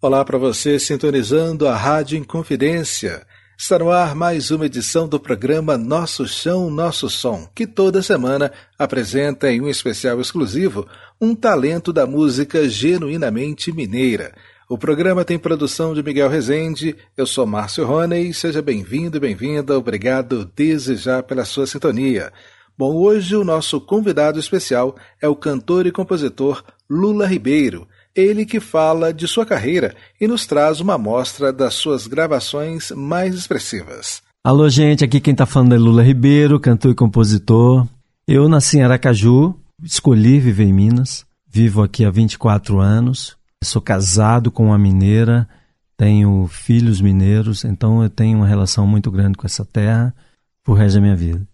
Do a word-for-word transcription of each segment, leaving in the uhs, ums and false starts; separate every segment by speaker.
Speaker 1: Olá para você sintonizando a Rádio Inconfidência. Está no ar mais uma edição do programa Nosso Chão, Nosso Som, que toda semana apresenta em um especial exclusivo um talento da música genuinamente mineira. O programa tem produção de Miguel Rezende, eu sou Márcio Roney, seja bem-vindo e bem-vinda, obrigado desde já pela sua sintonia. Bom, hoje o nosso convidado especial é o cantor e compositor Lula Ribeiro, ele que fala de sua carreira e nos traz uma amostra das suas gravações mais expressivas.
Speaker 2: Alô, gente, aqui quem está falando é Lula Ribeiro, cantor e compositor. Eu nasci em Aracaju, escolhi viver em Minas, vivo aqui há vinte e quatro anos, sou casado com uma mineira, tenho filhos mineiros, então eu tenho uma relação muito grande com essa terra pro resto da minha vida.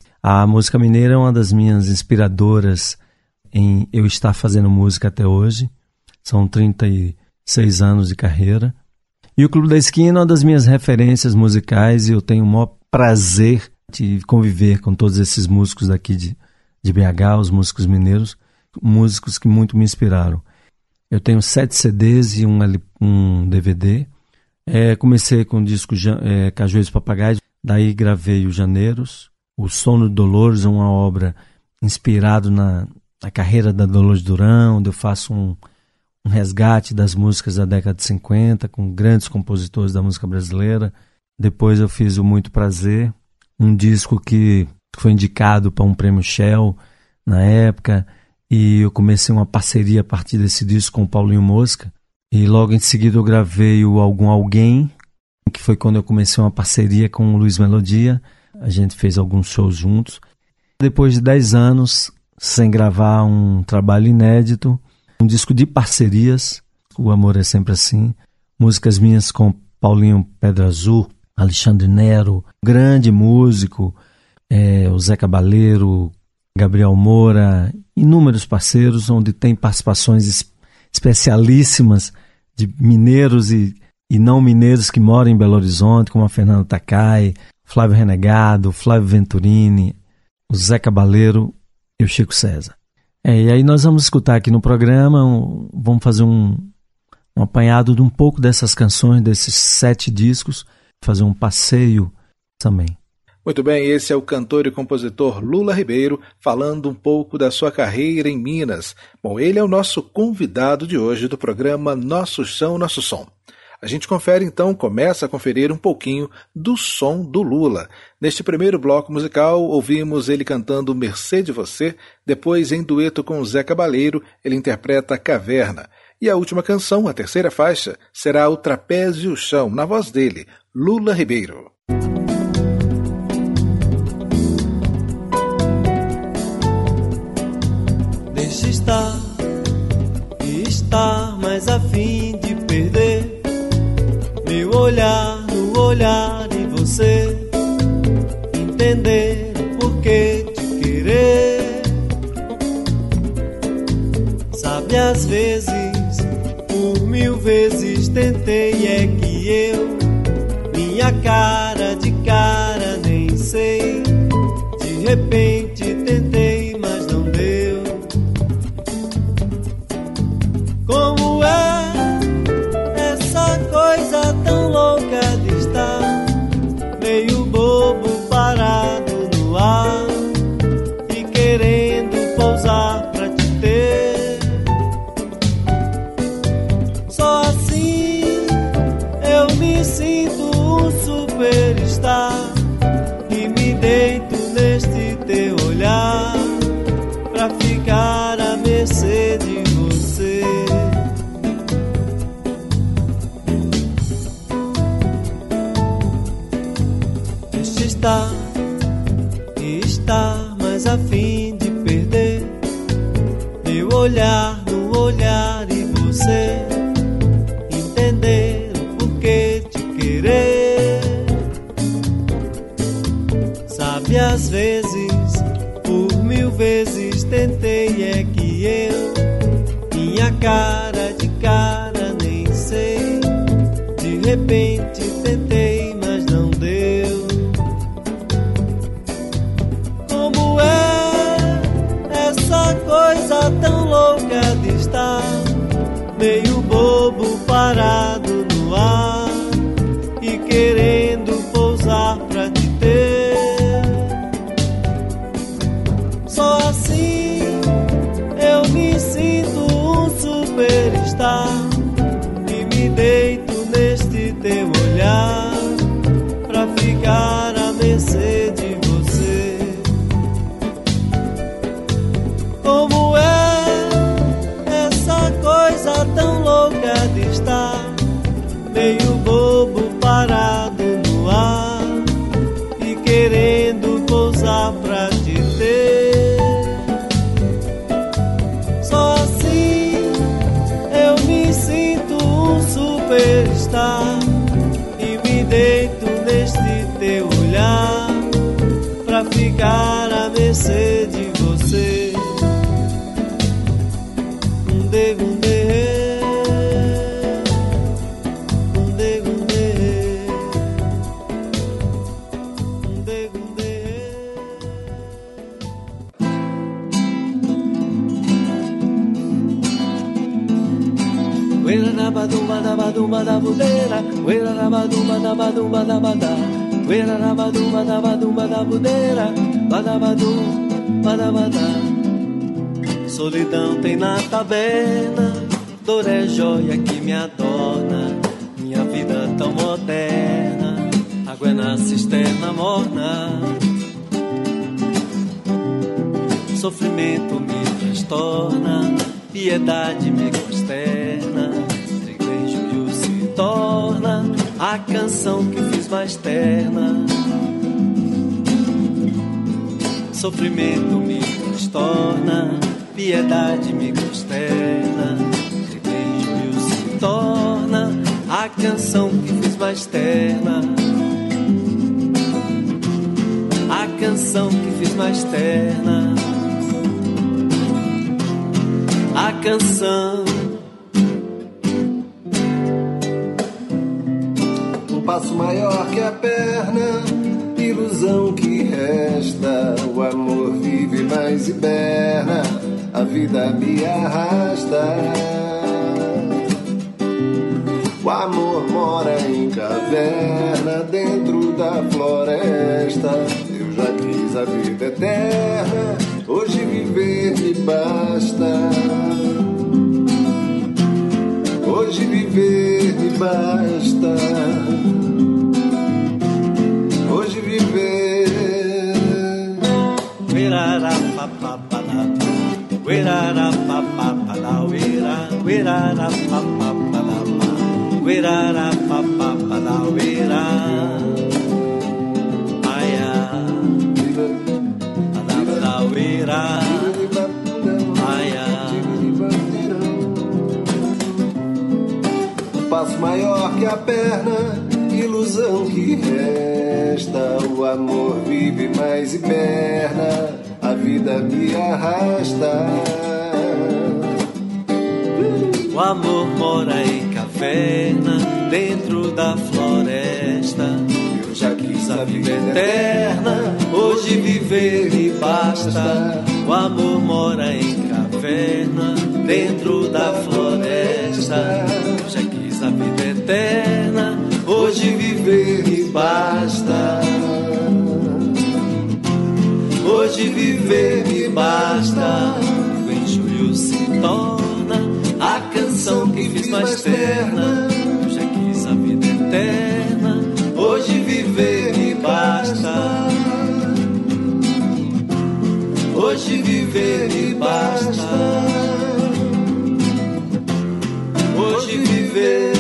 Speaker 2: A música mineira é uma das minhas inspiradoras em eu estar fazendo música até hoje. São trinta e seis anos de carreira. E o Clube da Esquina é uma das minhas referências musicais e eu tenho o maior prazer de conviver com todos esses músicos daqui de, de B H, os músicos mineiros, músicos que muito me inspiraram. Eu tenho sete C Ds e um, um D V D. É, comecei com o disco é, Cajueiros e Papagaios, daí gravei o Janeiros. O Sono de Dolores é uma obra inspirada na, na carreira da Dolores Duran, onde eu faço um um resgate das músicas da década de cinquenta, com grandes compositores da música brasileira. Depois eu fiz o Muito Prazer, um disco que foi indicado para um prêmio Shell na época, e eu comecei uma parceria a partir desse disco com o Paulinho Mosca, e logo em seguida eu gravei o Algum Alguém, que foi quando eu comecei uma parceria com o Luiz Melodia. A gente fez alguns shows juntos. Depois de dez anos sem gravar um trabalho inédito, um disco de parcerias, O Amor é Sempre Assim, músicas minhas com Paulinho Pedra Azul, Alexandre Nero, grande músico, é, o Zé Cabaleiro, Gabriel Moura, inúmeros parceiros, onde tem participações es- especialíssimas de mineiros e, e não mineiros que moram em Belo Horizonte, como a Fernanda Takai, Flávio Renegado, Flávio Venturini, o Zé Cabaleiro e o Chico César. É, e aí nós vamos escutar aqui no programa, um, vamos fazer um, um apanhado de um pouco dessas canções, desses sete discos, fazer um passeio também.
Speaker 1: Muito bem, esse é o cantor e compositor Lula Ribeiro, falando um pouco da sua carreira em Minas. Bom, ele é o nosso convidado de hoje do programa Nosso Chão, Nosso Som. A gente confere então, começa a conferir um pouquinho do som do Lula. Neste primeiro bloco musical, ouvimos ele cantando Mercê de Você, depois em dueto com o Zé Cabaleiro, ele interpreta Caverna. E a última canção, a terceira faixa, será O Trapézio e o Chão, na voz dele, Lula Ribeiro.
Speaker 3: Deixa estar, e estar mais a fim de perder meu olhar no olhar de você, entender o porquê de querer. Sabe, às vezes, por mil vezes tentei, é que eu, minha cara de cara nem sei. De repente tentei, mas não deu. Como é coisa tão louca de estar meio bobo parado no ar e querendo pousar pra te ter. Só assim eu me sinto um superstar e me deito neste teu olhar pra ficar à mercê de você. Estar e estar mais a fim de perder meu olhar no olhar e você entender o porquê de querer. Sabe, às vezes, por mil vezes tentei, é que eu, minha cara de cara nem sei. De repente tentei, mas não deu. Coisa tão louca de estar meio bobo parado deito neste teu olhar pra ficar à mercê de você. Como é essa coisa tão louca de estar meio bobo parado no ar e querendo pousar pra te ter. Só assim eu me sinto um superstar e me deito neste teu olhar pra ficar à mercê de você. Gundê, gundê, gundê, gundê, gundê, gundê. Uera na badumba da badumba da budeira, uera na badumba da badumba da badá, uera na badumba da badumba da budeira, badabadum, badabadá. Solidão tem na taberna, dor é joia que me adorna, minha vida tão moderna, água é na cisterna morna. Sofrimento me transtorna, piedade me consterna, igreja se torna a canção que fiz mais terna. Sofrimento me transtorna, piedade me consterna, igreja se torna a canção que fiz mais terna. A canção que fiz mais terna. A canção.
Speaker 4: Um passo maior que a perna, ilusão que resta. O amor vive mais hiberna, a vida me arrasta. O amor mora em caverna, dentro da floresta. Eu já quis a vida eterna, hoje viver me basta. Hoje viver me basta. Hoje viver.
Speaker 3: Uirara papapala, uirara papapala, uira, uirara papapala, uirara papapala, uira. Aya, adabla uira. Aya.
Speaker 4: Um passo maior que a perna, ilusão que resta. O amor vive mais hiberna, a vida me arrasta.
Speaker 3: O amor mora em caverna, dentro da floresta. Eu já quis a vida eterna, hoje viver me basta. O amor mora em caverna, dentro da floresta. Eu já quis a vida eterna, hoje viver me basta. Hoje viver me basta. Em julho se torna a canção que fiz mais terna. Eu já quis a vida eterna, hoje viver me basta. Hoje viver me basta. Hoje viver.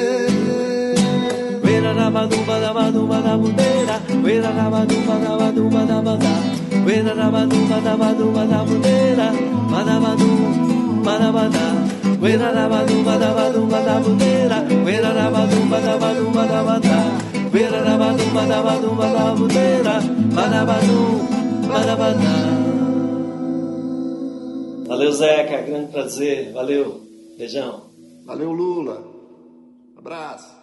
Speaker 3: Uera na badumba da badumba da budeira, uera na badumba da badumba da badá, uera na badumba da badumba da budeira, badabadum, badabadá. Uera na badumba da badumba da budeira, uera na badumba da badumba da badá, uera na badumba da badumba da budeira, badabadum, badabadá. Valeu, Zeca, grande prazer, valeu, beijão.
Speaker 4: Valeu, Lula. Abraço.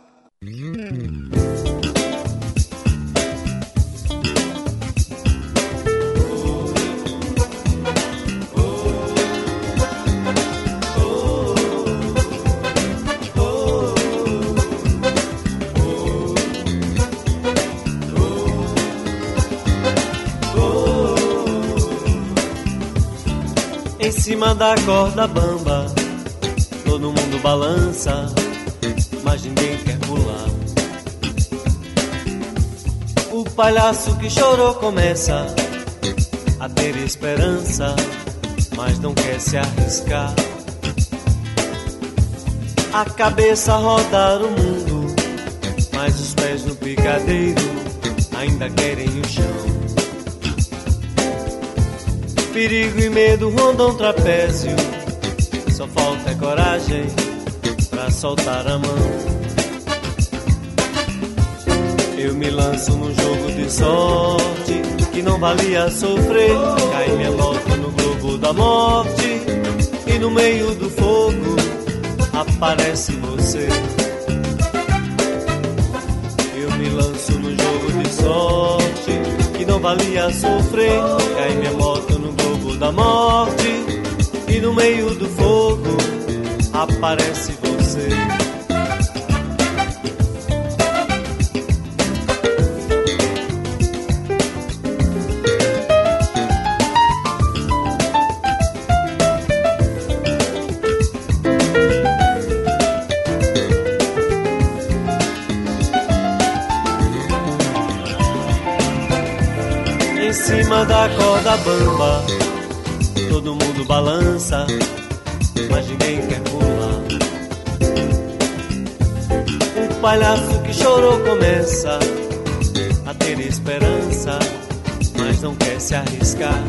Speaker 3: Em cima da corda bamba, todo mundo balança. mas ninguém quer pular. O palhaço que chorou começa a ter esperança, mas não quer se arriscar. A cabeça a rodar o mundo, mas os pés no picadeiro ainda querem o chão. Perigo e medo rondam trapézio, só falta coragem pra soltar a mão. Eu me lanço num jogo de sorte que não valia sofrer. Cai minha moto no globo da morte e no meio do fogo aparece você. Eu me lanço num jogo de sorte que não valia sofrer. Cai minha moto no globo da morte e no meio do fogo aparece você. Em cima da corda bamba, todo mundo balança, mas ninguém quer pular. O palhaço que chorou começa a ter esperança, mas não quer se arriscar.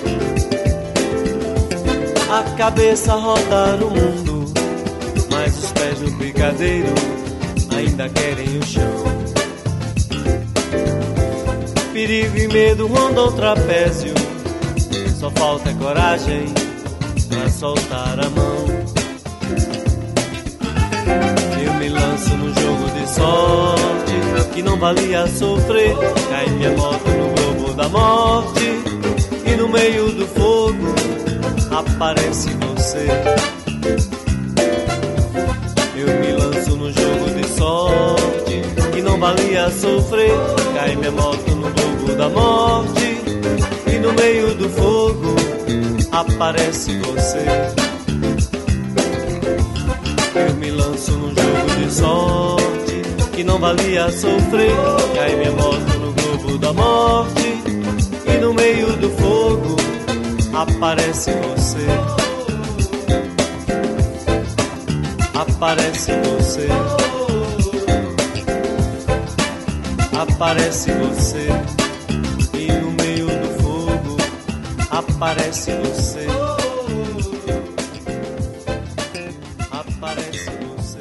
Speaker 3: A cabeça a rodar o mundo, mas os pés no brigadeiro ainda querem o chão. Perigo e medo rondam o trapézio, só falta coragem pra soltar a mão. Eu me lanço no jogo de sorte que não valia sofrer. Cai minha moto no globo da morte e no meio do fogo aparece você. Eu me lanço no jogo de sorte que não valia sofrer. Cai minha moto no globo da morte e no meio do fogo aparece você. Eu me lanço num jogo de sorte que não valia sofrer. Cai minha moto no globo da morte e no meio do fogo aparece você. Aparece você. Aparece você. E no meio do fogo aparece você. Aparece você.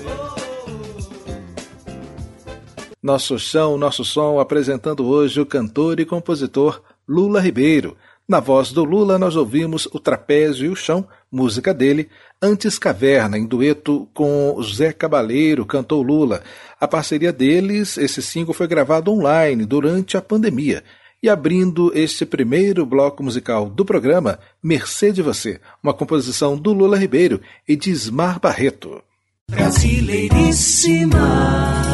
Speaker 1: Nosso chão, nosso som, apresentando hoje o cantor e compositor Lula Ribeiro. Na voz do Lula nós ouvimos O Trapézio e o Chão, música dele. Antes Caverna, em dueto com Zé Cabaleiro, cantou Lula. A parceria deles, esse single foi gravado online durante a pandemia. E abrindo este primeiro bloco musical do programa, Mercê de Você, uma composição do Lula Ribeiro e de Ismar Barreto.
Speaker 5: Brasileiríssima.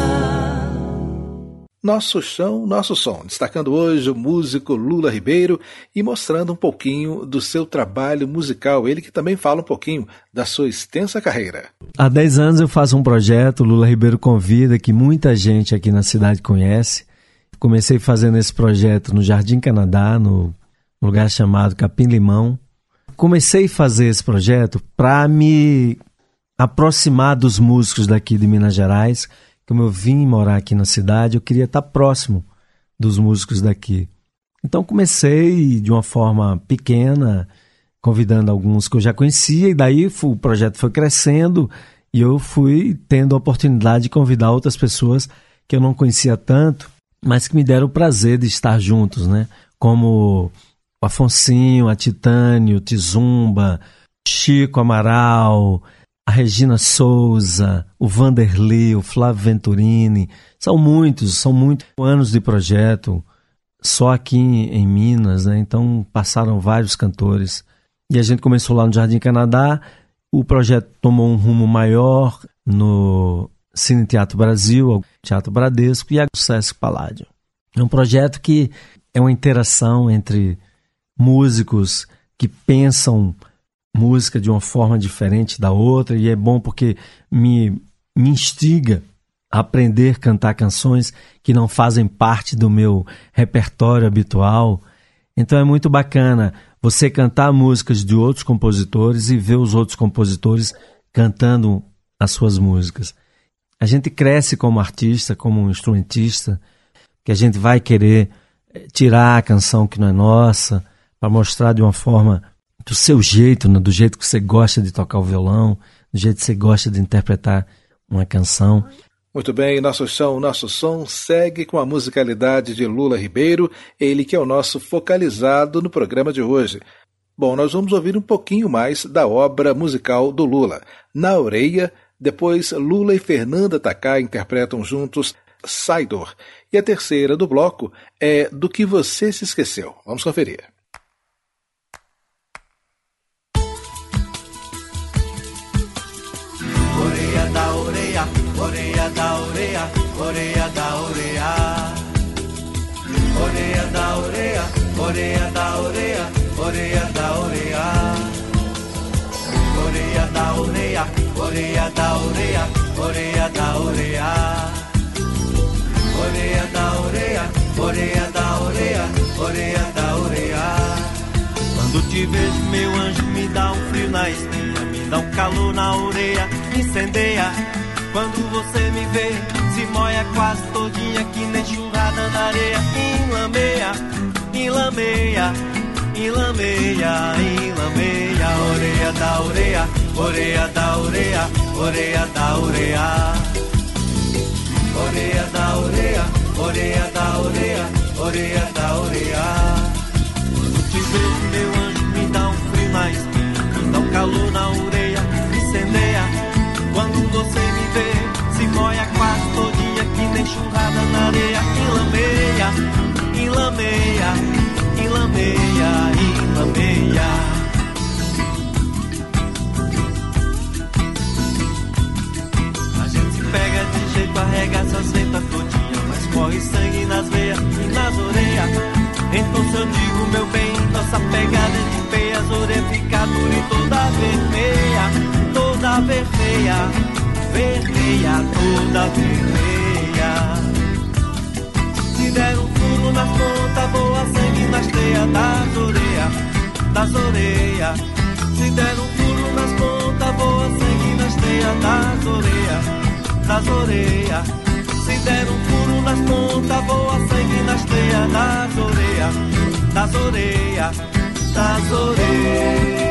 Speaker 1: Nosso chão, nosso som, destacando hoje o músico Lula Ribeiro e mostrando um pouquinho do seu trabalho musical, ele que também fala um pouquinho da sua extensa carreira.
Speaker 2: Há dez anos eu faço um projeto, Lula Ribeiro Convida, que muita gente aqui na cidade conhece. Comecei fazendo esse projeto no Jardim Canadá, no lugar chamado Capim Limão. Comecei a fazer esse projeto para me aproximar dos músicos daqui de Minas Gerais. Como eu vim morar aqui na cidade, eu queria estar próximo dos músicos daqui. Então comecei de uma forma pequena, convidando alguns que eu já conhecia, e daí o projeto foi crescendo e eu fui tendo a oportunidade de convidar outras pessoas que eu não conhecia tanto, mas que me deram o prazer de estar juntos, né? Como o Afonsinho, a Titânio, o Tizumba, Chico Amaral, a Regina Souza, o Vanderlei, o Flávio Venturini. São muitos, são muitos anos de projeto, só aqui em, em Minas, né? Então passaram vários cantores. E a gente começou lá no Jardim Canadá, o projeto tomou um rumo maior no Cine Teatro Brasil, Teatro Bradesco e a Sesc Paládio. É um projeto que é uma interação entre músicos que pensam música de uma forma diferente da outra, e é bom porque me, me instiga aprender a cantar canções que não fazem parte do meu repertório habitual. Então é muito bacana você cantar músicas de outros compositores e ver os outros compositores cantando as suas músicas. A gente cresce como artista, como instrumentista, que a gente vai querer tirar a canção que não é nossa, para mostrar de uma forma do seu jeito, né? Do jeito que você gosta de tocar o violão, do jeito que você gosta de interpretar uma canção.
Speaker 1: Muito bem, Nosso Chão, Nosso Som segue com a musicalidade de Lula Ribeiro, ele que é o nosso focalizado no programa de hoje. Bom, nós vamos ouvir um pouquinho mais da obra musical do Lula. Na Orelha, depois Lula e Fernanda Tacá interpretam juntos Saidor. E a terceira do bloco é Do Que Você Se Esqueceu. Vamos conferir.
Speaker 3: Orelha da orelha, orelha da orelha, orelha da orelha. Orelha da orelha, orelha da orelha, orelha da orelha. Orelha da orelha, orelha da orelha, orelha da orelha. Orelha da orelha, orelha da orelha, orelha da orelha. Quando te vejo, meu anjo, me dá um frio na espinha, me dá um calor na orelha, me incendeia. Quando você me vê, se molha quase todinha, que nem churrada na areia. Enlameia, enlameia, enlameia, enlameia. Orelha da orelha, orelha da orelha, orelha da orelha. Orelha da orelha, orelha da orelha, orelha da orelha. Quando te vejo, meu anjo, me dá um frio na espinha, me dá um calor na orelha, me incendeia. Quando você me vê, se molha quase todinha, que nem churrada na areia. Enlameia, enlameia, enlameia, enlameia. Pega de jeito, arregaça a senta todinha, mas corre sangue nas veias e nas orelhas. Então se eu digo, meu bem, nossa pegada é de feia, as orelhas ficam dura e toda vermelha, toda vermelha, vermelha, toda vermelha. Se der um furo nas pontas, voa sangue nas teias das orelhas, das orelhas. Se der um furo nas pontas, voa sangue nas teias das orelhas, das orelhas. Se der um furo nas pontas, voa sangue nas teias das orelhas, das orelhas, das orelhas.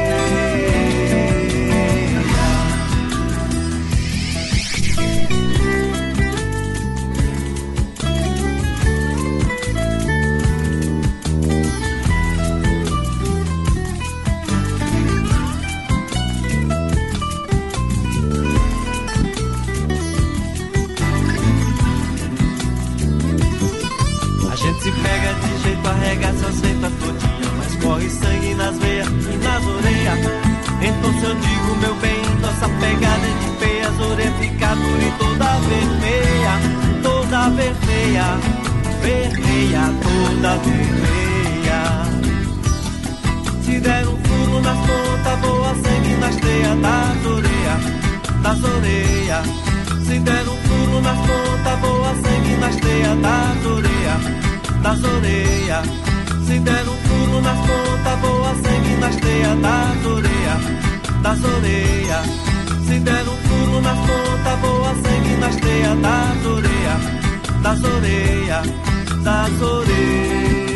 Speaker 3: Se pega de jeito, arregaça a senta todinha, mas corre sangue nas veias e nas orelhas. Então se eu digo, meu bem, nossa pegada é de feia, as orelhas ficam dura e toda vermelha, toda vermelha, vermelha, toda vermelha. Se der um furo nas pontas, voa sangue nas teias das orelhas, das orelhas. Se der um furo nas pontas, voa sangue nas teias das orelhas, das orelhas. Se der um furo nas pontas, voa sangue nas teias das orelhas, das orelhas. Se der um furo nas pontas, voa sangue nas teias das orelhas, das orelhas, das orelhas.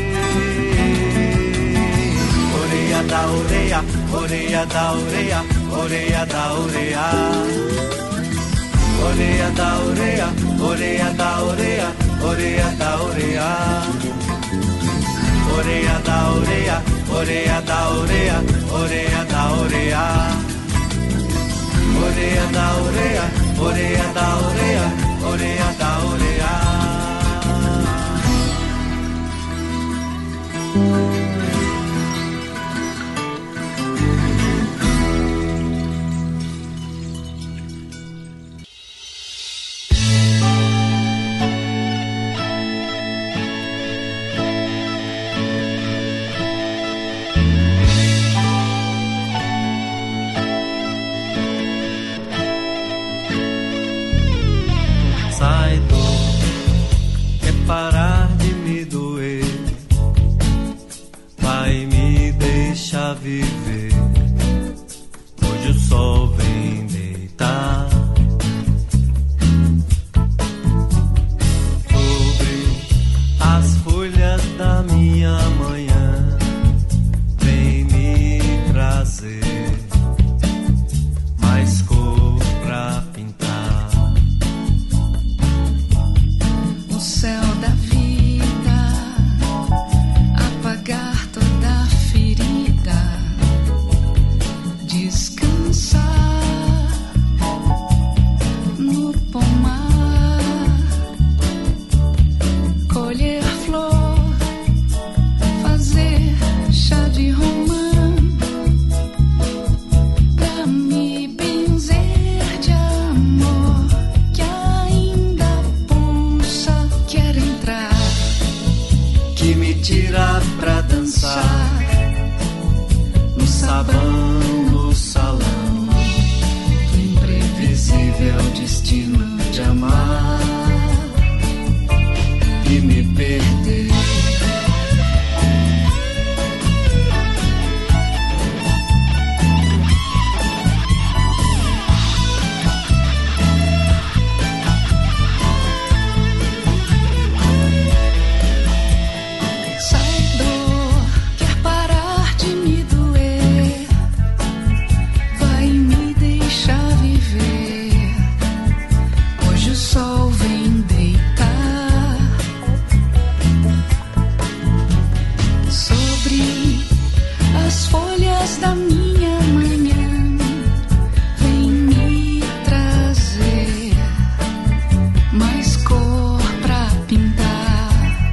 Speaker 3: Orelha da orelha, orelha da orelha, orelha da orelha. Orelha da orelha, orelha da orelha, orelha da orelha. Orelha da orelha, orelha da orelha, orelha da orelha. Orelha da orelha, orelha da orelha, orelha da orelha. Sai dor, quer parar de me doer, vai me deixar viver. Hoje o sol vem deitar sobre as folhas da minha manhã, vem me trazer mais cor pra pintar
Speaker 5: o céu da vida, apagar toda a ferida, descansar no pomar, colher flor, fazer chá de romã, pra me benzer de amor que ainda pulsa, quer entrar,
Speaker 3: que me tira pra dançar no sabão, no salão,
Speaker 5: do imprevisível destino de amar
Speaker 3: e me perder.
Speaker 5: Sai dor, quer parar de me doer, vai me deixar viver. Hoje o sol vem deitar sobre as folhas da minha manhã, vem me trazer mais cor pra pintar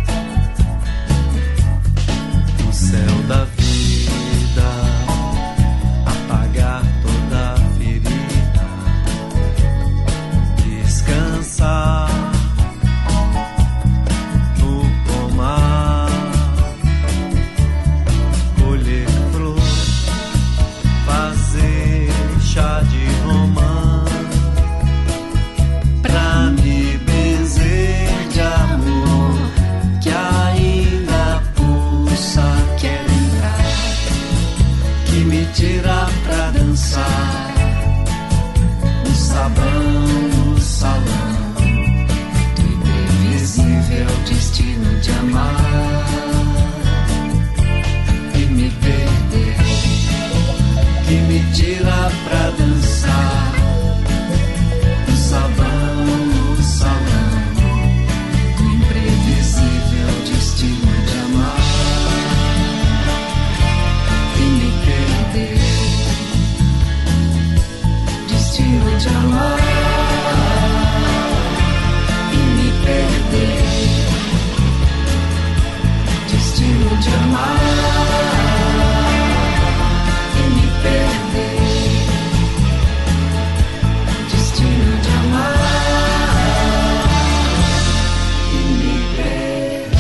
Speaker 3: O céu da vida, apagar toda a ferida, descansar no pomar, colher flor, fazer chá de romã, pra me benzer de amor que ainda pulsa, quer entrar, que me tira pra dançar no sabão, no salão,
Speaker 5: do imprevisível destino de amar
Speaker 3: e me perder, que me tira pra dançar no sabão, no salão,
Speaker 5: do imprevisível
Speaker 3: destino de amar
Speaker 5: e me perder,
Speaker 3: destino de amar
Speaker 5: e me perder,
Speaker 3: destino de amar
Speaker 5: e me perder,
Speaker 3: destino de amar e me perder.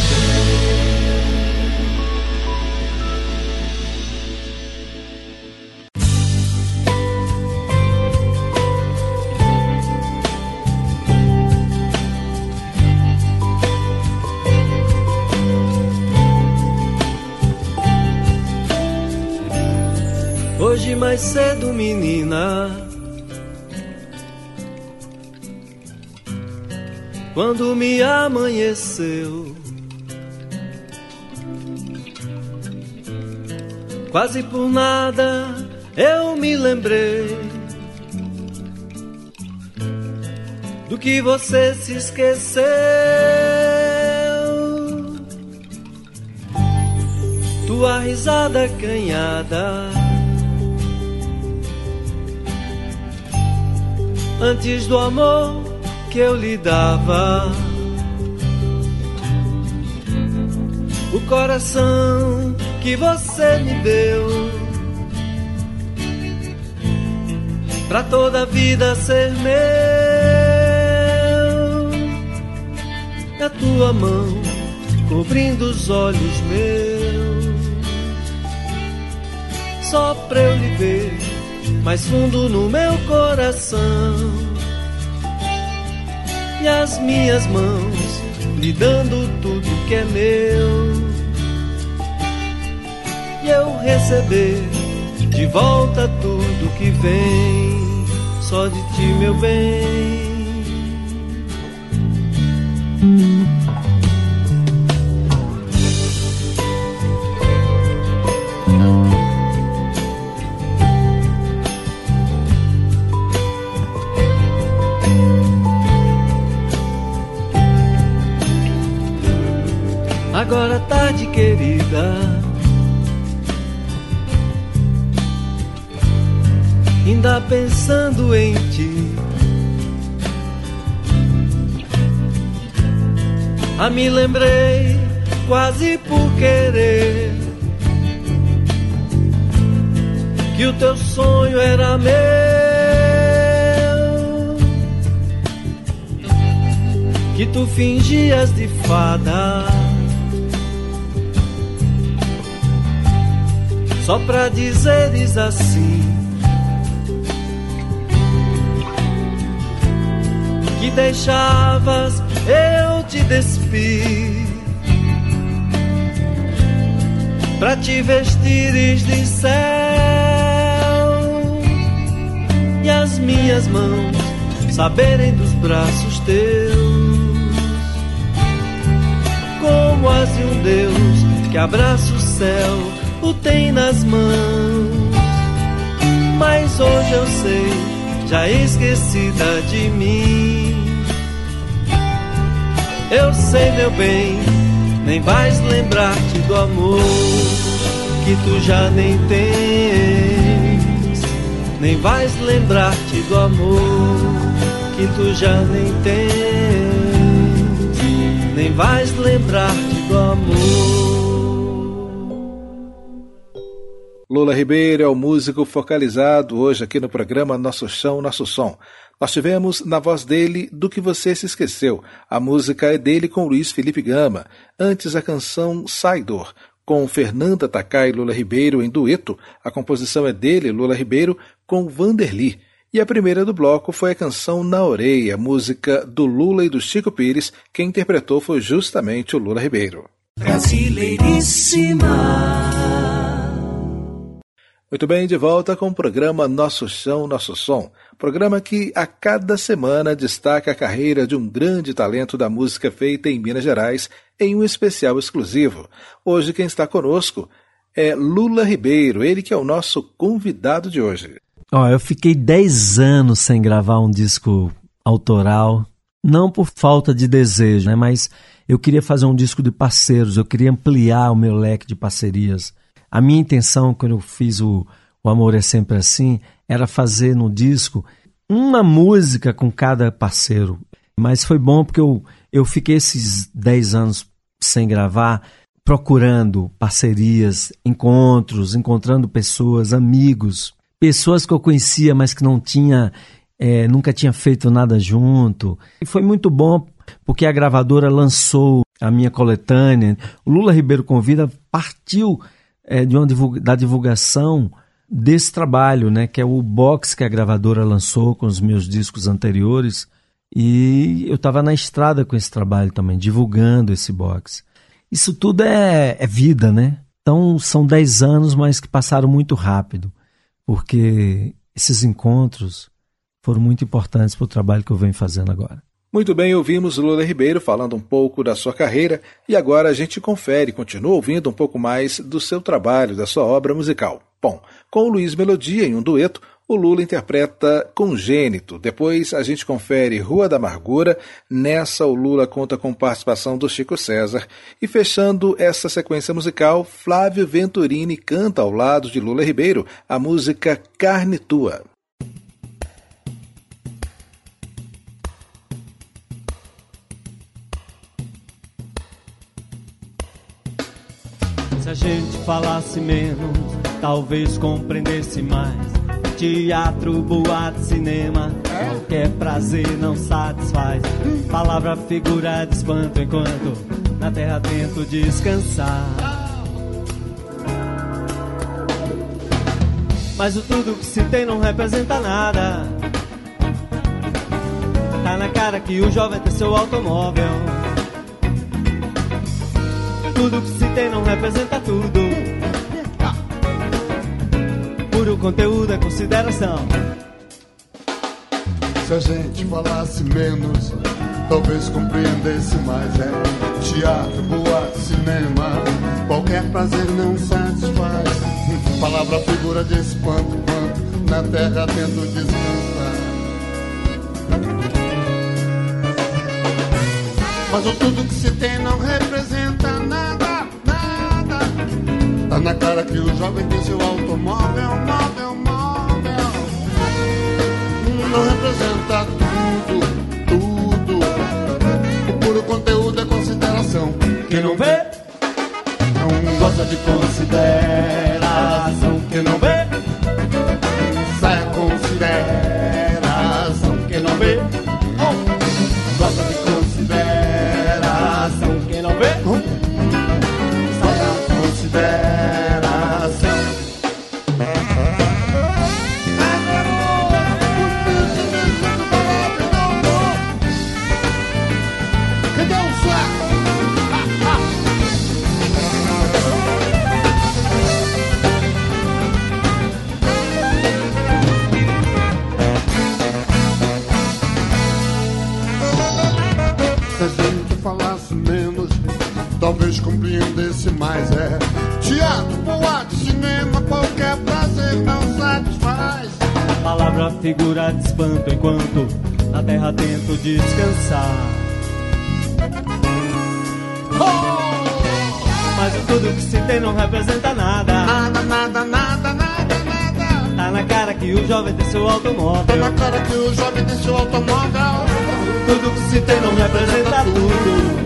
Speaker 3: Hoje mais cedo, menina, quando me amanheceu, quase por nada eu me lembrei do que você se esqueceu. Tua risada acanhada, antes do amor que eu lhe dava, o coração que você me deu, pra toda a vida ser meu. É a tua mão cobrindo os olhos meus, só pra eu lhe ver mais fundo no meu coração. e as minhas mãos lhe dando tudo que é meu, e eu receber de volta tudo que vem só de ti, meu bem. Agora tarde, querida, ainda pensando em ti, ah, me lembrei quase por querer que o teu sonho era meu, que tu fingias de fada só pra dizeres assim que deixavas eu te despir pra te vestires de céu, e as minhas mãos saberem dos braços teus, como as de um Deus que abraça o céu, o tem nas mãos. Mas hoje eu sei, já esquecida de mim, eu sei, meu bem, nem vais lembrar-te do amor que tu já nem tens, nem vais lembrar-te do amor que tu já nem tens, nem vais lembrar-te do amor.
Speaker 1: Lula Ribeiro é o músico focalizado hoje aqui no programa Nosso Chão, Nosso Som. Nós tivemos na voz dele Do Que Você Se Esqueceu. A música é dele com Luiz Felipe Gama. Antes a canção Saidor, com Fernanda Takai e Lula Ribeiro em dueto. A composição é dele, Lula Ribeiro, com Vanderly. E a primeira do bloco foi a canção Na Orelha, música do Lula e do Chico Pires. Quem interpretou foi justamente o Lula Ribeiro.
Speaker 5: Brasileiríssima.
Speaker 1: Muito bem, de volta com o programa Nosso Chão, Nosso Som. Programa que a cada semana destaca a carreira de um grande talento da música feita em Minas Gerais em um especial exclusivo. Hoje quem está conosco é Lula Ribeiro, ele que é o nosso convidado de hoje.
Speaker 2: Ó, eu fiquei dez anos sem gravar um disco autoral, não por falta de desejo, né, mas eu queria fazer um disco de parceiros, eu queria ampliar o meu leque de parcerias. A minha intenção, quando eu fiz o, o Amor é Sempre Assim, era fazer no disco uma música com cada parceiro. Mas foi bom porque eu, eu fiquei esses dez anos sem gravar, procurando parcerias, encontros, encontrando pessoas, amigos, pessoas que eu conhecia, mas que não tinha, é, nunca tinha feito nada junto. E foi muito bom porque a gravadora lançou a minha coletânea. O Lula Ribeiro Convida partiu É, de uma divulga- da divulgação desse trabalho, né, que é o box que a gravadora lançou com os meus discos anteriores, e eu estava na estrada com esse trabalho também, divulgando esse box. Isso tudo é, é vida, né? Então são dez anos, mas que passaram muito rápido, porque esses encontros foram muito importantes para o trabalho que eu venho fazendo agora.
Speaker 1: Muito bem, ouvimos Lula Ribeiro falando um pouco da sua carreira e agora a gente confere, continua ouvindo um pouco mais do seu trabalho, da sua obra musical. Bom, com o Luiz Melodia em um dueto, o Lula interpreta Congênito. Depois a gente confere Rua da Amargura, nessa o Lula conta com participação do Chico César. E fechando essa sequência musical, Flávio Venturini canta ao lado de Lula Ribeiro a música Carne Tua.
Speaker 3: Se a gente falasse menos, talvez compreendesse mais. Teatro, boate, cinema, qualquer prazer não satisfaz. Palavra, figura de espanto enquanto na terra tento descansar. Mas o tudo que se tem não representa nada. Tá na cara que o jovem tem seu automóvel. Tudo que se tem não representa tudo. Puro conteúdo é consideração.
Speaker 6: Se a gente falasse menos, talvez compreendesse mais. É teatro, boate, cinema, qualquer prazer não satisfaz. Palavra, figura de espanto, quanto na terra tento descansar. Mas o tudo que se tem não representa nada, nada. Tá na cara que o jovem tem seu automóvel, móvel, móvel. Não representa tudo, tudo. O puro conteúdo é consideração. Quem não vê, não gosta de consideração. Quem não vê, sai a consideração. Quem não vê, oh, gosta de consideração. Quem não vê, oh, sai a consideração. Cadê o saco? Se a gente falasse menos, talvez compreendesse mais. É teatro, boate, cinema, qualquer prazer não satisfaz.
Speaker 3: Palavra, figura de espanto enquanto na terra tento descansar.
Speaker 6: Oh!
Speaker 3: Mas tudo que se tem não representa nada.
Speaker 6: Nada, nada, nada, nada, nada.
Speaker 3: Tá na cara que o jovem tem seu automóvel.
Speaker 6: Tá na cara que o jovem tem seu automóvel.
Speaker 3: Tudo que se tem não representa tudo.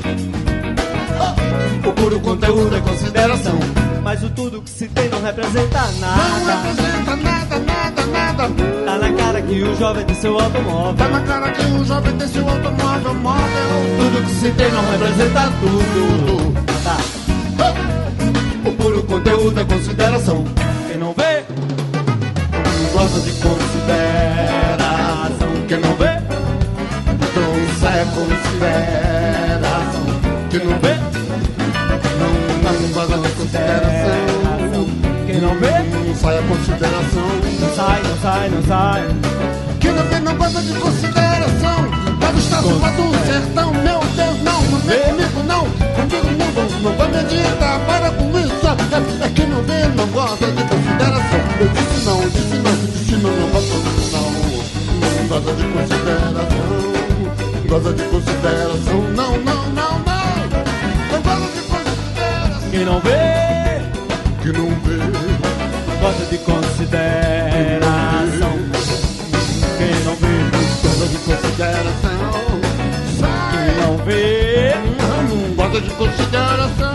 Speaker 6: O puro conteúdo é consideração.
Speaker 3: Mas o tudo que se tem não representa
Speaker 6: Não
Speaker 3: nada.
Speaker 6: representa nada, nada, nada.
Speaker 3: Tá na cara que o jovem tem seu automóvel.
Speaker 6: Tá na cara que o jovem tem seu automóvel, móvel.
Speaker 3: Tudo que se tem não representa tudo. Tá.
Speaker 6: O puro conteúdo é consideração.
Speaker 3: Quem não vê,
Speaker 6: Não gosta de consideração. Quem não vê, não sai a consideração. Quem não vê, não, não gosta de consideração.
Speaker 3: quem não vê,
Speaker 6: Não sai a consideração.
Speaker 3: não sai, não sai, não sai.
Speaker 6: Quem não vê não gosta de consideração. Lá do estado, lá do sertão, meu Deus, não, não vem comigo não. Comigo não, não, não vai me adiantar, para com isso. É, é quem não vê não gosta de consideração. Eu disse não, eu disse não, eu disse não, não gosta disso não. Não gosta de consideração. Gosta de consideração, não, não, não, não. Não gosta de consideração.
Speaker 3: Quem não vê,
Speaker 6: Que não vê,
Speaker 3: gosta de consideração. Quem não vê,
Speaker 6: gosta de consideração.
Speaker 3: quem não vê,
Speaker 6: Não gosta de consideração.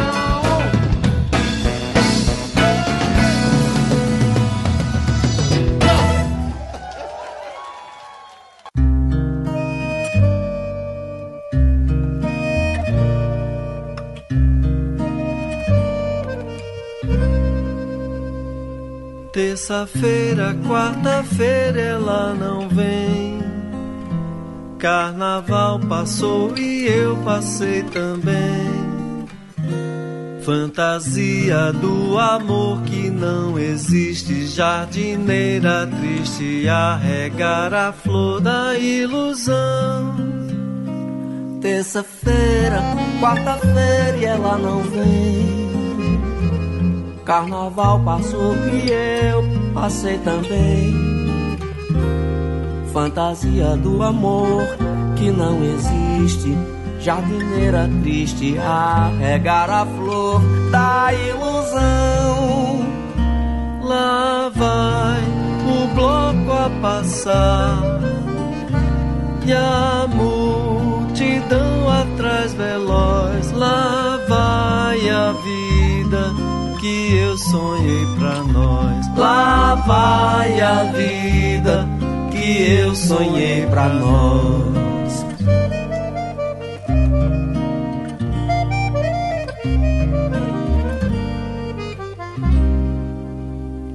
Speaker 3: terça-feira, quarta-feira ela não vem. Carnaval passou e eu passei também. Fantasia do amor que não existe. Jardineira triste a regar a flor da ilusão.
Speaker 7: Terça-feira, quarta-feira e ela não vem. Carnaval passou e eu passei também. Fantasia do amor que não existe. Jardineira triste a regar a flor da ilusão.
Speaker 3: Lá vai o bloco a passar e a multidão atrás veloz. Lá vai a vida que eu sonhei pra nós. Lá vai a vida que eu sonhei pra nós.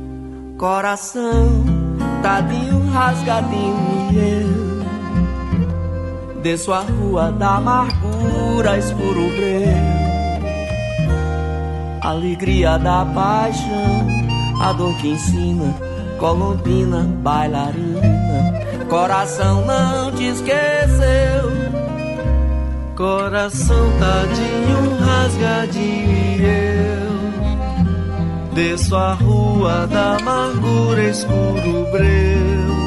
Speaker 7: Coração, tadinho, rasgadinho e eu desço a rua da amargura, escuro breu. Alegria da paixão, a dor que ensina, colombina, bailarina. Coração não te esqueceu, coração tadinho, rasgadinho, e eu desço a rua da amargura, escuro breu.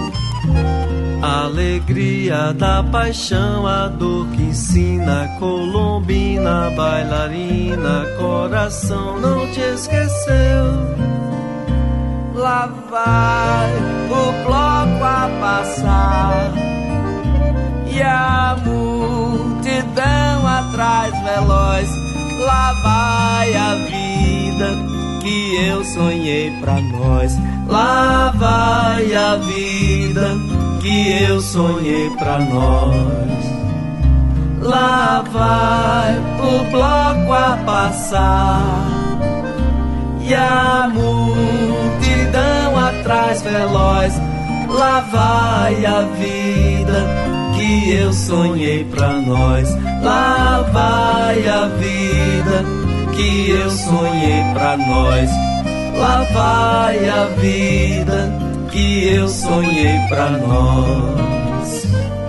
Speaker 7: Alegria da paixão, a dor que ensina, colombina, bailarina. Coração não te esqueceu. Lá vai o bloco a passar e a multidão atrás veloz. Lá vai a vida que eu sonhei pra nós. Lá vai a vida que eu sonhei pra nós. Lá vai o bloco a passar e a multidão atrás veloz. Lá vai a vida que eu sonhei pra nós. Lá vai a vida que eu sonhei pra nós. Lá vai a vida que eu sonhei pra nós.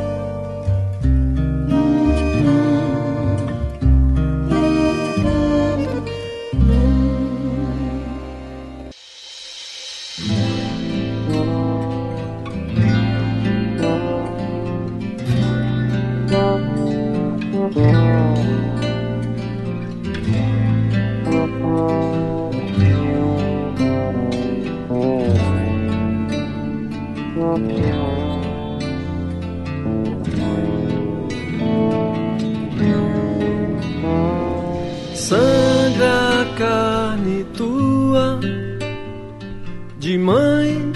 Speaker 7: Sangra a carne tua de mãe,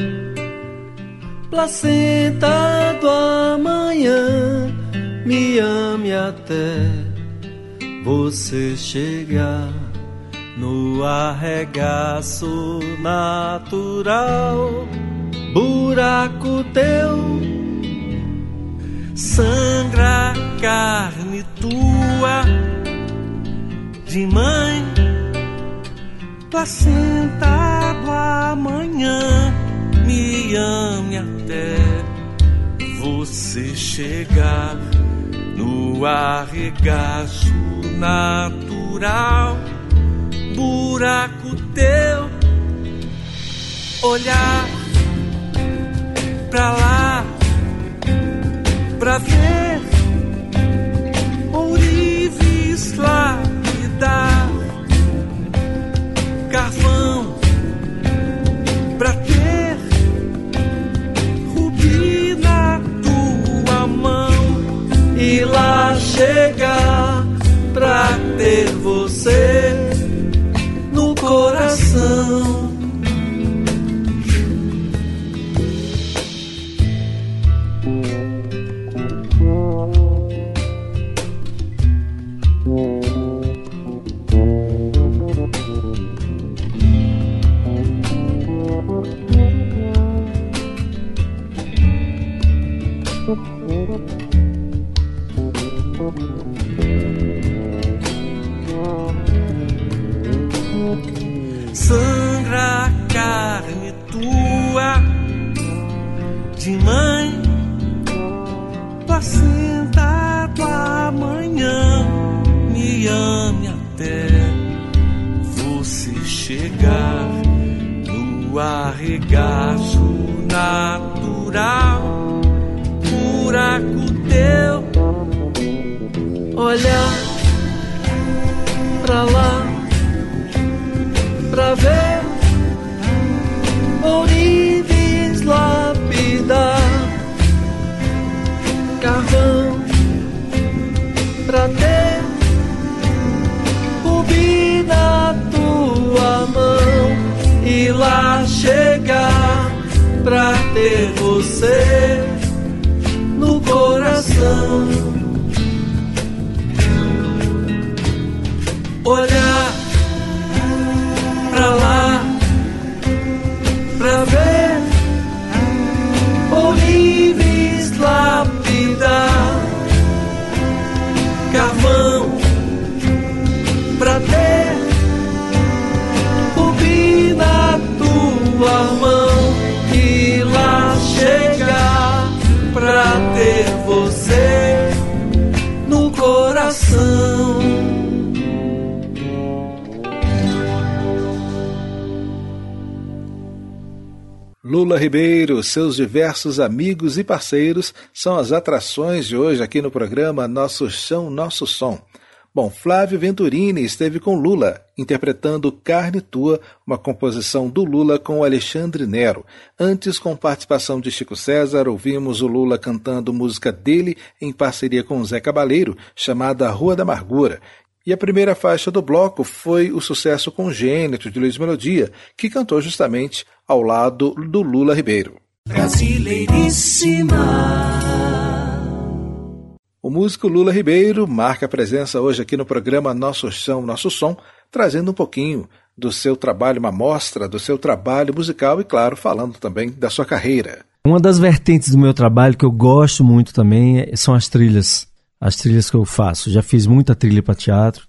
Speaker 7: placenta do amanhã. Me ame até você chegar no arregaço natural. Buraco teu sangra a carne tua de mãe, placenta do amanhã. Me ame até você chegar no arregaço natural. Buraco teu olhar pra lá, pra ver ourives lapidar, carvão pra ter rubi na tua mão, e lá chegar pra ter você no coração. Sangra a carne tua de mãe, placenta do amanhã. Me ame até você chegar no arregaço natural. Buraco teu olhar pra lá, pra ver ourives lapidar, carvão pra ter rubi na tua mão, e lá chegar pra ter você no coração. Olhar pra lá, pra ver ourives lapidar,
Speaker 3: carvão pra ter o bi na tua mão e lá chegar pra ter você no coração.
Speaker 1: Lula Ribeiro, seus diversos amigos e parceiros são as atrações de hoje aqui no programa Nosso Chão, Nosso Som. Bom, Flávio Venturini esteve com Lula, interpretando Carne Tua, uma composição do Lula com Alexandre Nero. Antes, com participação de Chico César, ouvimos o Lula cantando música dele em parceria com Zé Cabaleiro, chamada Rua da Amargura. E a primeira faixa do bloco foi o sucesso Congênito, de Luiz Melodia, que cantou justamente ao lado do Lula Ribeiro.
Speaker 3: Brasileiríssima.
Speaker 1: O músico Lula Ribeiro marca a presença hoje aqui no programa Nosso Chão, Nosso Som, trazendo um pouquinho do seu trabalho, uma amostra do seu trabalho musical e, claro, falando também da sua carreira.
Speaker 2: Uma das vertentes do meu trabalho que eu gosto muito também são as trilhas. As trilhas que eu faço. Já fiz muita trilha para teatro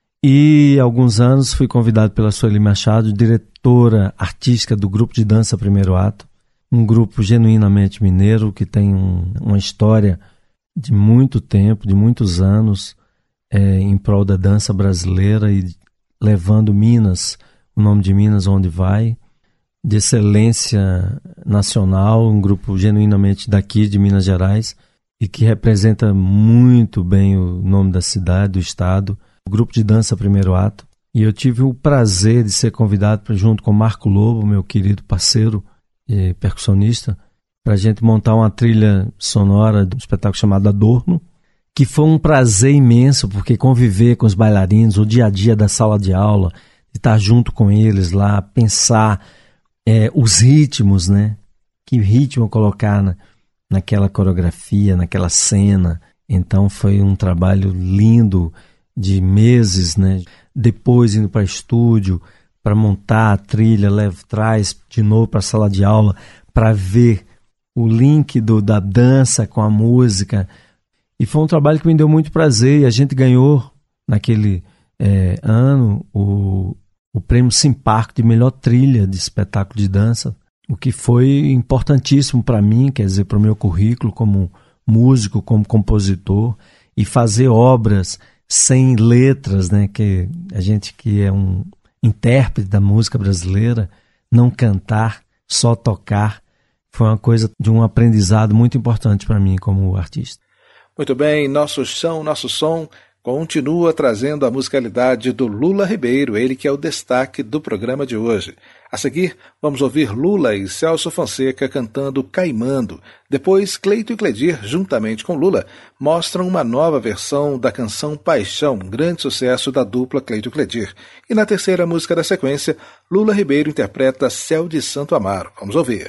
Speaker 2: e há alguns anos fui convidado pela Sueli Machado, diretora artística do grupo de dança Primeiro Ato, um grupo genuinamente mineiro que tem um, uma história de muito tempo, de muitos anos, é, em prol da dança brasileira e levando Minas, o nome de Minas onde vai, de excelência nacional, um grupo genuinamente daqui de Minas Gerais, e que representa muito bem o nome da cidade, do estado, o grupo de dança Primeiro Ato. E eu tive o prazer de ser convidado pra, junto com Marco Lobo, meu querido parceiro e percussionista, para a gente montar uma trilha sonora de um espetáculo chamado Adorno, que foi um prazer imenso, porque conviver com os bailarinos, o dia a dia da sala de aula, de estar junto com eles lá, pensar é, os ritmos, né? Que ritmo colocar na... naquela coreografia, naquela cena. Então foi um trabalho lindo de meses, né? Depois indo para estúdio para montar a trilha, leva, traz de novo para a sala de aula para ver o link do, da dança com a música. E foi um trabalho que me deu muito prazer e a gente ganhou naquele é, ano o, o prêmio Simparco de melhor trilha de espetáculo de dança, o que foi importantíssimo para mim, quer dizer, para o meu currículo como músico, como compositor, e fazer obras sem letras, né? Que a gente que é um intérprete da música brasileira, não cantar, só tocar, foi uma coisa de um aprendizado muito importante para mim como artista.
Speaker 1: Muito bem, Nosso Chão, Nosso Som continua trazendo a musicalidade do Lula Ribeiro, ele que é o destaque do programa de hoje. A seguir, vamos ouvir Lula e Celso Fonseca cantando Caimando. Depois, Cleito e Cledir, juntamente com Lula, mostram uma nova versão da canção Paixão, grande sucesso da dupla Cleito e Cledir. E na terceira música da sequência, Lula Ribeiro interpreta Céu de Santo Amaro. Vamos ouvir.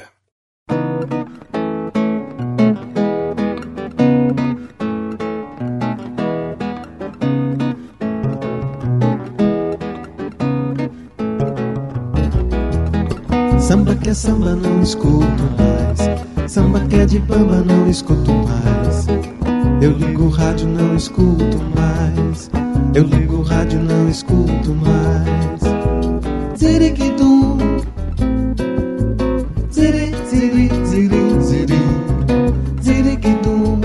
Speaker 3: Samba que é samba, não escuto mais. Samba que é de bamba, não escuto mais. Eu ligo o rádio, não escuto mais. Eu ligo o rádio, não escuto mais. Ziriquidum, ziri, ziri, ziri, ziri, ziriquidum.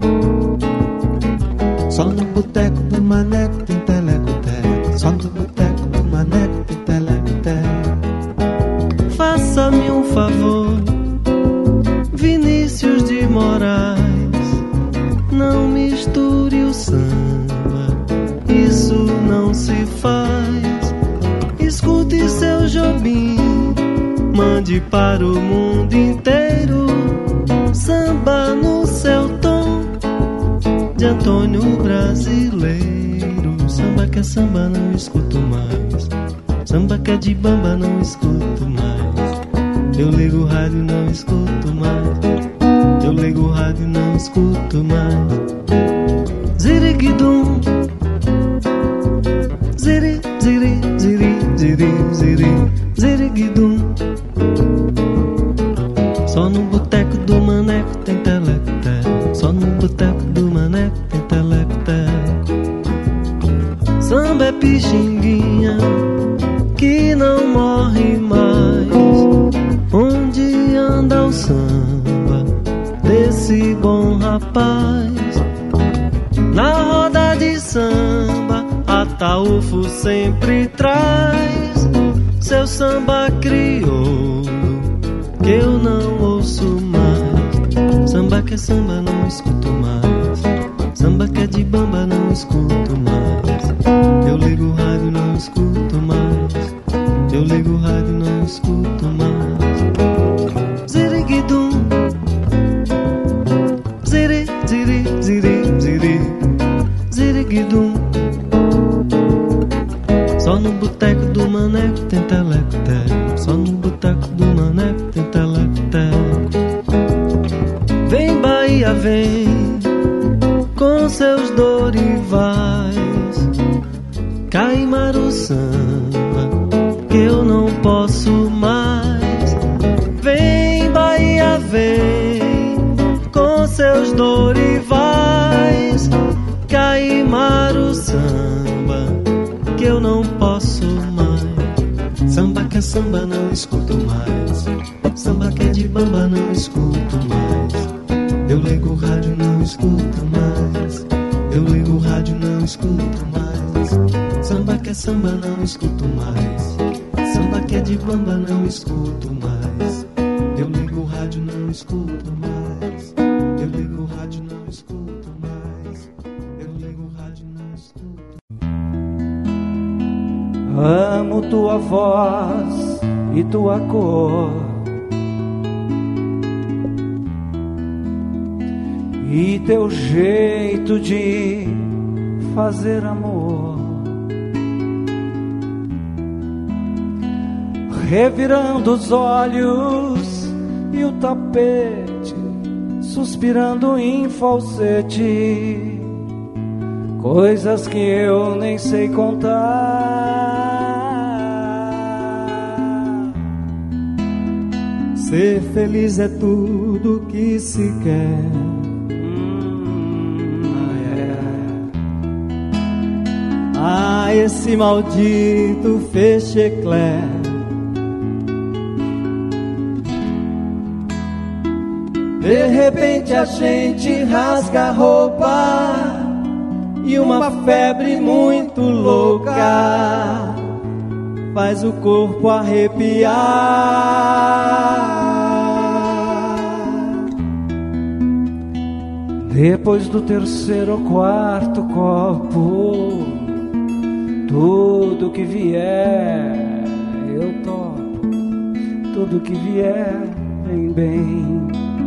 Speaker 3: Só no boteco do maneco tem teleco-teco. Só no boteco do maneco tem teleco-teco. Faça-me um favor, Vinícius de Moraes, não misture o samba, isso não se faz. Escute seu Jobim, mande para o mundo inteiro, samba no seu tom de Antônio Brasileiro. Samba que é samba, não escuto mais. Samba que é de bamba, não escuto mais. Eu ligo o rádio, não escuto mais. Eu ligo o rádio, não escuto mais. Ziriguidum, ziri, ziri, ziri, ziri, ziri, ziriguidum. Só no boteco do maneco tem teleco-teco. Só no boteco do maneco tem teleco-teco. pixinguinha que não morre mais. Onde anda o samba desse bom rapaz? Na roda de samba, Ataúfo sempre traz seu samba crioulo que eu não ouço mais. Samba que é samba, não escuto mais. Samba que é de bamba, não escuto mais. Eu ligo o rádio, não escuto mais. Eu ligo o rádio, não escuto mais. Ziriguidum, ziri, ziri, ziri, ziri, ziriguidum. Só no boteco do maneco tem teleco-teco. Só no boteco do maneco tem teleco-teco. Vem Bahia, vem com seus dorivais. Caimaru samba que eu não posso mais. Vem Bahia, vem com seus dorivais. Caimaru samba que eu não posso mais. Samba que é samba, não escuto mais. Samba que é de bamba, não escuto mais. Eu ligo o rádio, não escuto mais. Eu ligo o rádio, não escuto mais. Samba que é samba, não escuto mais. Samba que é de bamba, não escuto mais. Eu ligo o rádio, não escuto mais. Eu ligo o rádio, não escuto mais. Eu ligo o rádio, não escuto.
Speaker 8: Amo tua voz e tua cor, e teu jeito de fazer amor, revirando os olhos e o tapete, suspirando em falsete, coisas que eu nem sei contar.
Speaker 3: Ser feliz é tudo que se quer. Ah, esse maldito fecheclé. De repente a gente rasga a roupa e uma febre muito louca faz o corpo arrepiar.
Speaker 8: Depois do terceiro ou quarto copo, tudo que vier eu topo, tudo que vier vem bem.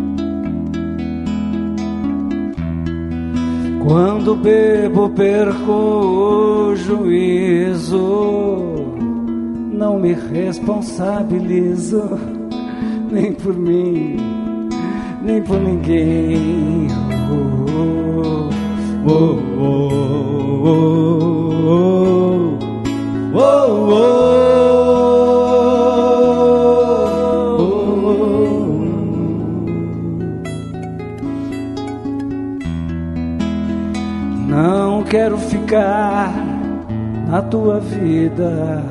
Speaker 8: Quando bebo perco o juízo, não me responsabilizo, nem por mim, nem por ninguém. Oh, oh, oh, oh, oh, oh, oh. Não quero ficar na tua vida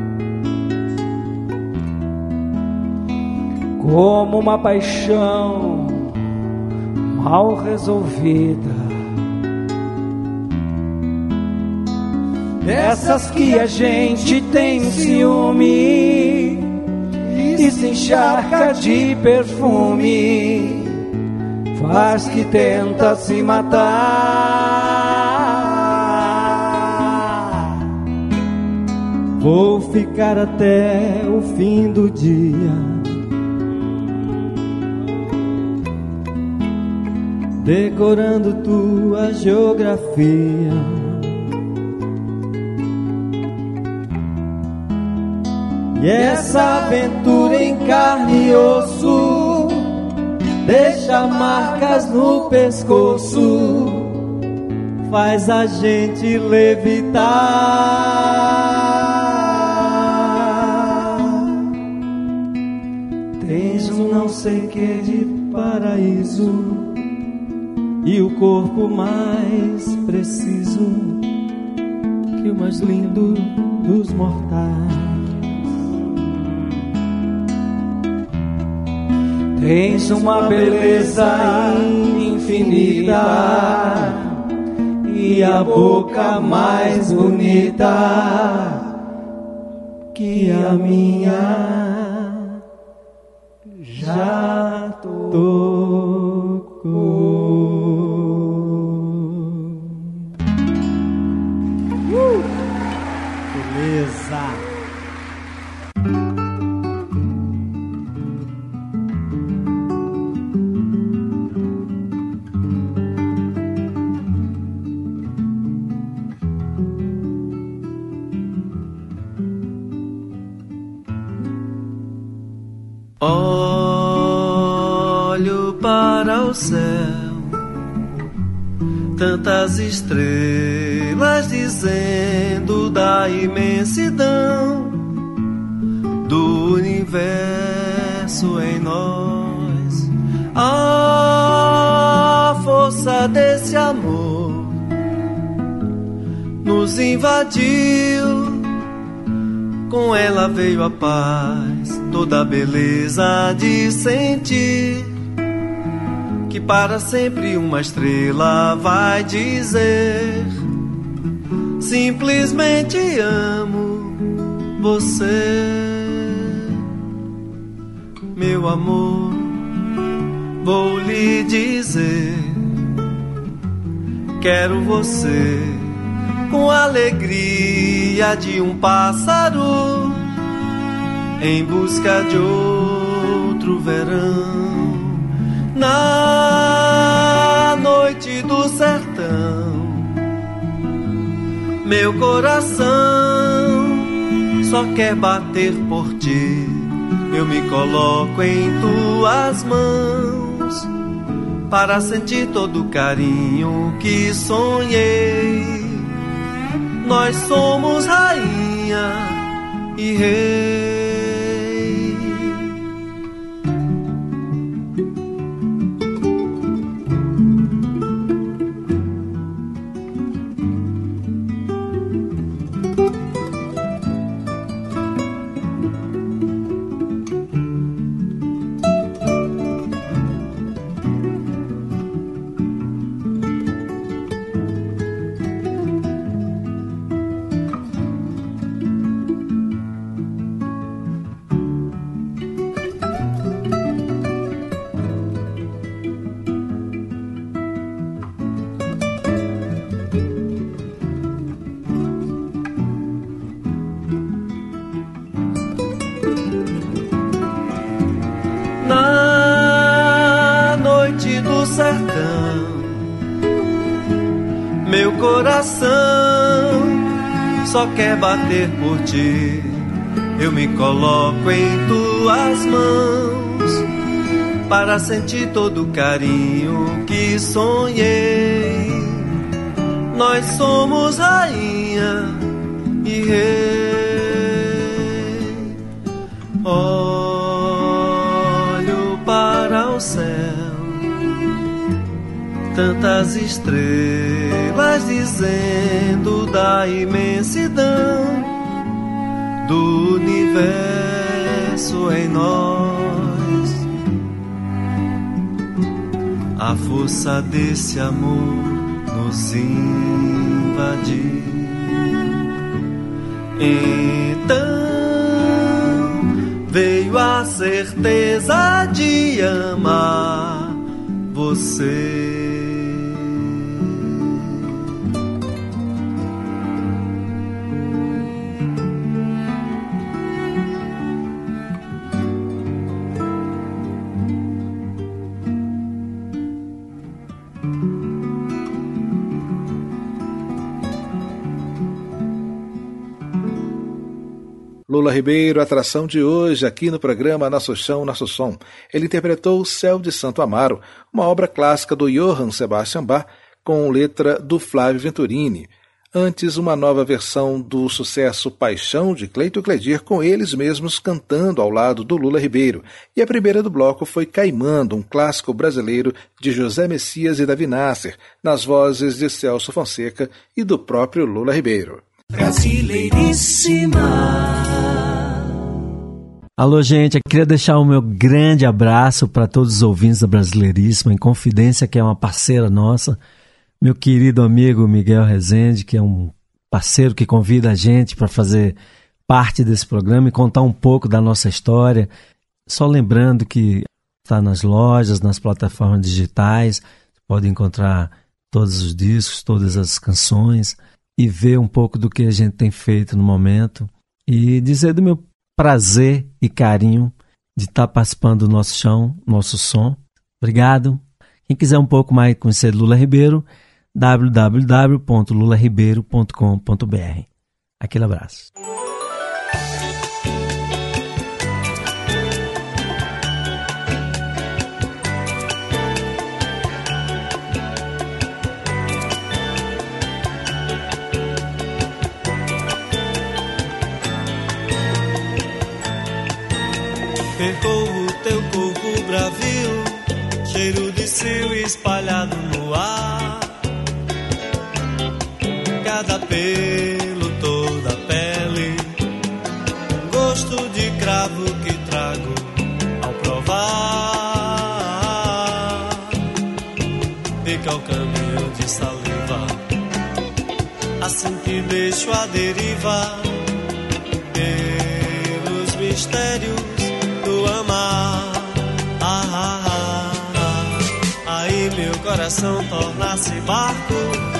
Speaker 8: como uma paixão mal resolvida, dessas que a gente tem ciúme e se encharca de perfume, faz que tenta se matar.
Speaker 3: Vou ficar até o fim do dia, decorando tua geografia. E essa aventura em carne e osso deixa marcas no pescoço, faz a gente levitar. Tens um não sei que de paraíso e o corpo mais preciso que
Speaker 8: filho mais lindo dos mortais. Tens uma beleza infinita e a boca mais bonita que a minha já tocou. Uh! Beleza!
Speaker 3: Olho para o céu, tantas estrelas dizendo da imensidão do universo em nós. A força desse amor nos invadiu, com ela veio a paz, toda a beleza de sentir que para sempre uma estrela vai dizer: simplesmente amo você, meu amor. Vou lhe dizer, quero você com a alegria de um pássaro em busca de outro verão. Na noite do sertão, meu coração só quer bater por ti. Eu me coloco em tuas mãos para sentir todo o carinho que sonhei. Nós somos rainha e rei. Meu coração só quer bater por ti. Eu me coloco em tuas mãos para sentir todo o carinho que sonhei. Nós somos rainha e rei. Olho para o céu, tantas estrelas dizendo da imensidão do universo em nós. A força desse amor nos invadiu. Então veio a certeza de amar você.
Speaker 1: Lula Ribeiro, atração de hoje aqui no programa Nosso Chão, Nosso Som. Ele interpretou O Céu de Santo Amaro, uma obra clássica do Johann Sebastian Bach, com letra do Flávio Venturini. Antes, uma nova versão do sucesso Paixão, de Cleito e Cledir, com eles mesmos cantando ao lado do Lula Ribeiro. E a primeira do bloco foi Caimando, um clássico brasileiro de José Messias e Davi Nasser, nas vozes de Celso Fonseca e do próprio Lula Ribeiro.
Speaker 5: Brasileiríssima.
Speaker 2: Alô, gente, eu queria deixar o meu grande abraço para todos os ouvintes da Brasileiríssima, em Confidência, que é uma parceira nossa, meu querido amigo Miguel Rezende, que é um parceiro que convida a gente para fazer parte desse programa e contar um pouco da nossa história. Só lembrando que está nas lojas, nas plataformas digitais, pode encontrar todos os discos, todas as canções e ver um pouco do que a gente tem feito no momento e dizer do meu prazer e carinho de estar participando do Nosso Chão, Nosso Som. Obrigado. Quem quiser um pouco mais conhecer Lula Ribeiro, w w w ponto lula ribeiro ponto com ponto b r. Aquele abraço.
Speaker 3: Percorro teu corpo bravio, cheiro de cio espalhado no ar. Cada pelo, toda a pele, um gosto de cravo que trago ao provar. Fica o caminho de saliva, assim que deixo a deriva pelos mistérios do amar. Ah, ah, ah, ah. Aí meu coração torna-se barco,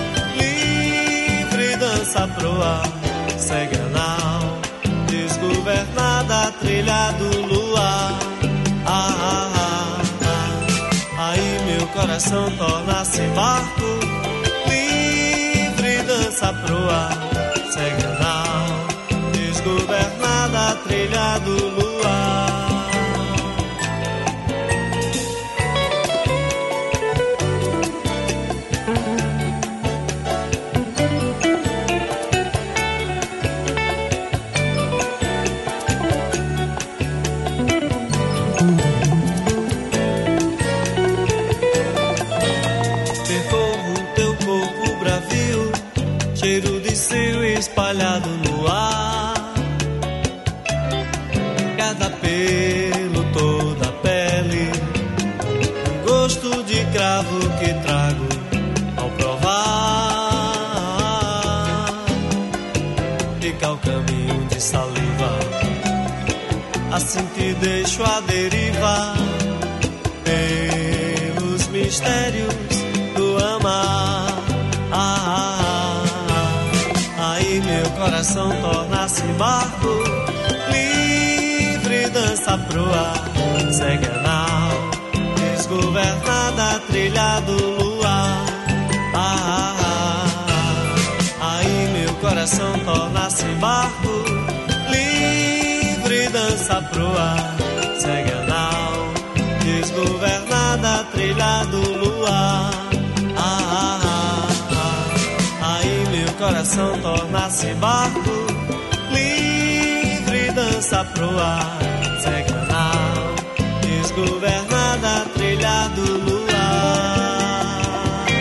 Speaker 3: livre dança proa, segue a nau, desgovernada trilha do luar. Ah, ah, ah, ah. Aí meu coração torna-se barco, livre dança proa, segue a nau, desgovernada trilha do luar. Espalhado no ar, cada pelo, toda a pele, um gosto de cravo que trago ao provar. Fica o caminho de saliva, assim que deixo a deriva pelos mistérios do amar. Ah, meu coração torna-se barco, livre dança proa, segue a nau, desgovernada trilha do luar. Ah, ah, ah, aí meu coração torna-se barco, livre dança proa, segue a nau, desgovernada trilha do luar. Ah, ah, coração torna-se barco, livre dança proa, segue a nau, desgovernada trilha do luar.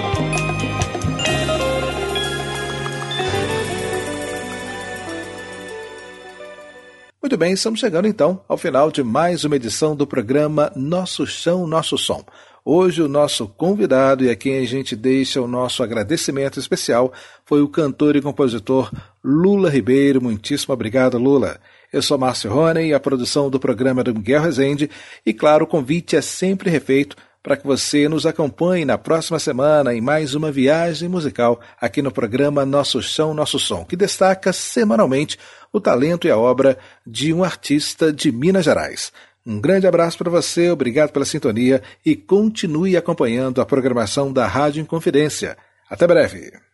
Speaker 1: Muito bem, estamos chegando então ao final de mais uma edição do programa Nosso Chão, Nosso Som. Hoje o nosso convidado e a quem a gente deixa o nosso agradecimento especial foi o cantor e compositor Lula Ribeiro. Muitíssimo obrigado, Lula. Eu sou Márcio Rony e a produção do programa é do Miguel Rezende e, claro, o convite é sempre refeito para que você nos acompanhe na próxima semana em mais uma viagem musical aqui no programa Nosso Chão, Nosso Som, que destaca semanalmente o talento e a obra de um artista de Minas Gerais. Um grande abraço para você, obrigado pela sintonia e continue acompanhando a programação da Rádio Inconfidência. Até breve.